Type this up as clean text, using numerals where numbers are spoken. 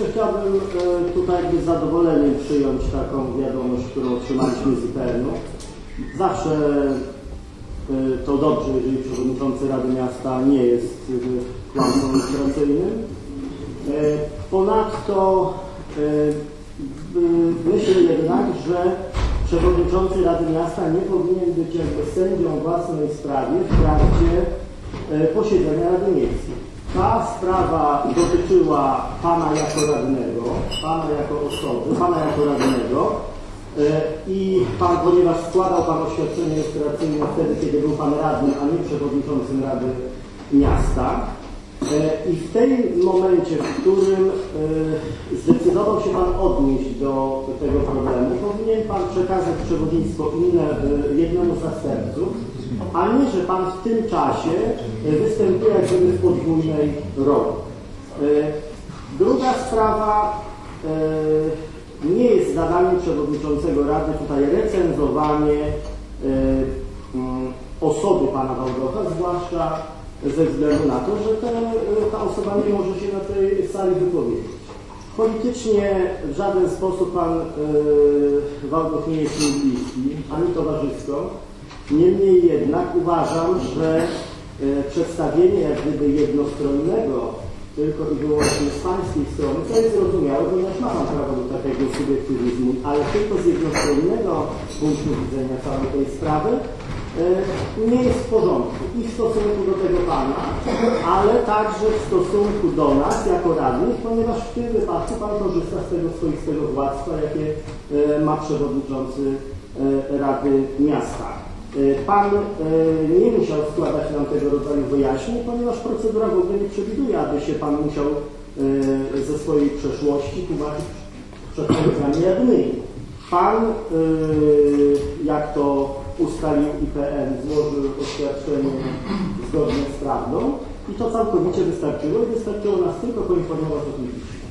chciałbym tutaj z zadowoleniem przyjąć taką wiadomość, którą otrzymaliśmy z IPN-u. Zawsze to dobrze, jeżeli przewodniczący Rady Miasta nie jest kłamcą ilustracyjnym. Ponadto myślę jednak, że przewodniczący Rady Miasta nie powinien być jakby sędzią własnej sprawie w trakcie posiedzenia Rady Miejskiej. Ta sprawa dotyczyła Pana jako radnego, Pana jako osoby, Pana jako radnego i Pan, ponieważ składał Pan oświadczenie rejestracyjne wtedy, kiedy był Pan radnym, a nie przewodniczącym Rady Miasta. I w tym momencie, w którym zdecydował się Pan odnieść do tego problemu, powinien Pan przekazać przewodnictwo jednemu z zastępców, a nie, że Pan w tym czasie występuje jak gdyby w podwójnej roli. Druga sprawa, nie jest zadaniem przewodniczącego Rady tutaj recenzowanie osoby Pana Wałdocha, zwłaszcza ze względu na to, że ta osoba nie może się na tej sali wypowiedzieć. Politycznie w żaden sposób Pan Wałdoch nie jest mi bliski, ani towarzysko. Niemniej jednak uważam, że przedstawienie jak gdyby jednostronnego, tylko i wyłącznie z Pańskiej strony, co jest zrozumiałe, ponieważ ma Pan prawo do takiego subiektywizmu, ale tylko z jednostronnego punktu widzenia całej tej sprawy nie jest w porządku i w stosunku do tego Pana, ale także w stosunku do nas jako radnych, ponieważ w tym wypadku Pan korzysta z tego swoistego władztwa, jakie ma przewodniczący Rady Miasta. Pan nie musiał składać nam tego rodzaju wyjaśnień, ponieważ procedura w ogóle nie przewiduje, aby się Pan musiał ze swojej przeszłości tłumaczyć przed kolegami radnymi. Pan, jak to ustalił IPN, złożył oświadczenie zgodnie z prawdą i to całkowicie wystarczyło i wystarczyło nas tylko poinformować o tym piśmie.